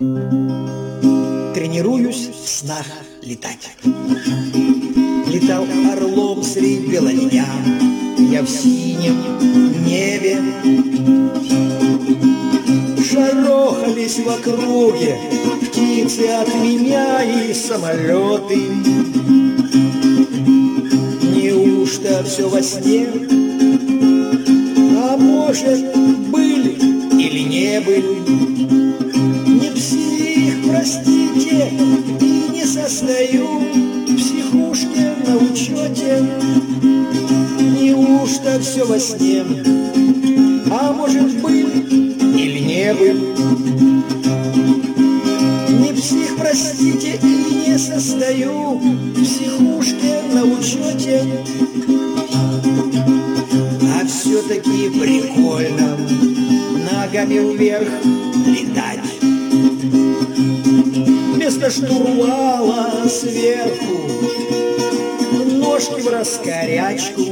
Тренируюсь в снах летать. Летал орлом средь бела дня, я в синем небе. Шарохались в округе птицы от меня и самолеты. Неужто все во сне? А может, были или не были? Не псих, простите, и не состою в психушке на учете. Неужто все во сне? А может, были или не были? Не псих, простите, и не состою в психушке на учете. А все-таки прикольно ногами вверх летать. Вместо штурвала сверху ножки в раскорячку.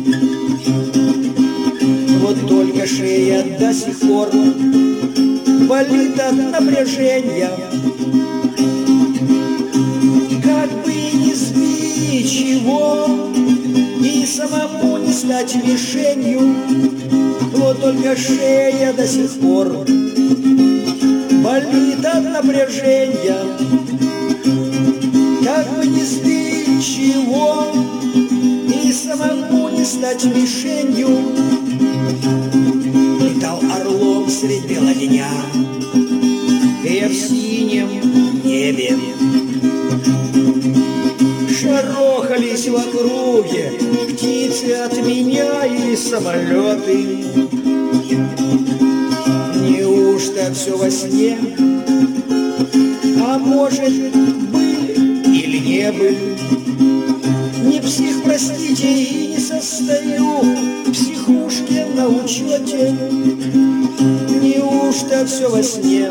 Вот только шея до сих пор болит от напряжения. Как бы не сбить чего и самому не стать мишенью. Вот только шея до сих пор болит от напряжения. Как бы не сбить чего и самому не стать мишенью. Летал орлом средь бела дня, я в синем небе. Шарохались в округе птицы от меня и самолеты. Неужто все во сне? А может, были или не были? Не псих, простите, и не состою в психушке на учете. Неужто все во сне?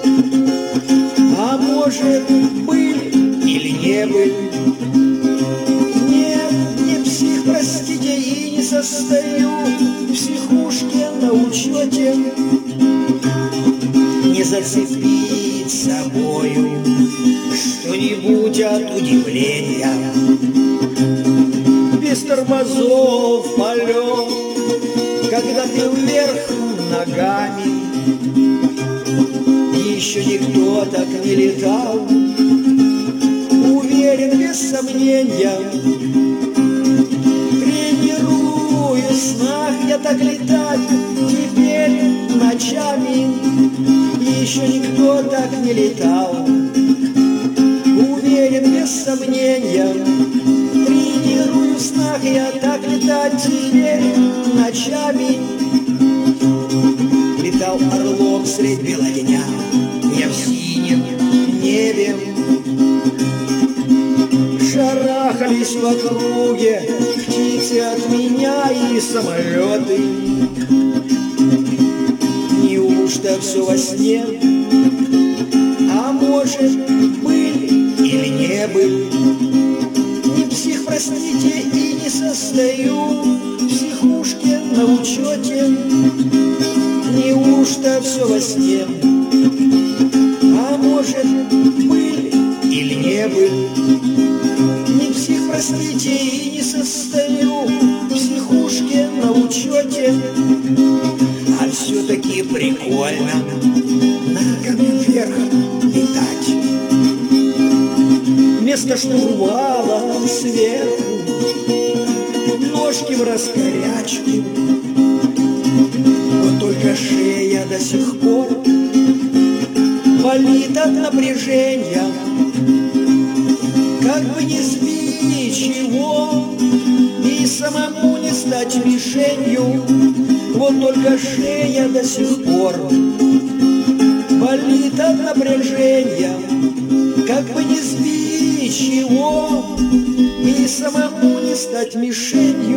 А может, были или не были? Нет, не псих, простите, и не состою в психушке на учете. Не зацепить собою что-нибудь от удивления. Без тормозов полет, когда ты вверх ногами. Еще никто так не летал, уверен без сомнения. Тренирую в снах я так летать теперь ночами. Еще никто так не летал, уверен без сомнения. Тренирую в снах я так летать теперь ночами. Летал орлом средь бела дня, я в синем небе. Шарахались в округе птицы от меня и самолеты. Неужто все во сне? А может, были или не были? Не псих, простите, и не состою в психушке на учете. Неужто все во сне? А может, были или не были? Не псих, простите, и не состою в психушке на учете. А все-таки прикольно ногами вверх летать. Вместо штурвала сверху ножки в раскорячку. Вот только шея до сих пор болит от напряжения. Как бы не сбить чего и самому не стать мишенью. Вот только шея до сих пор болит от напряжения. Как бы не сбить чего и самому не стать мишенью.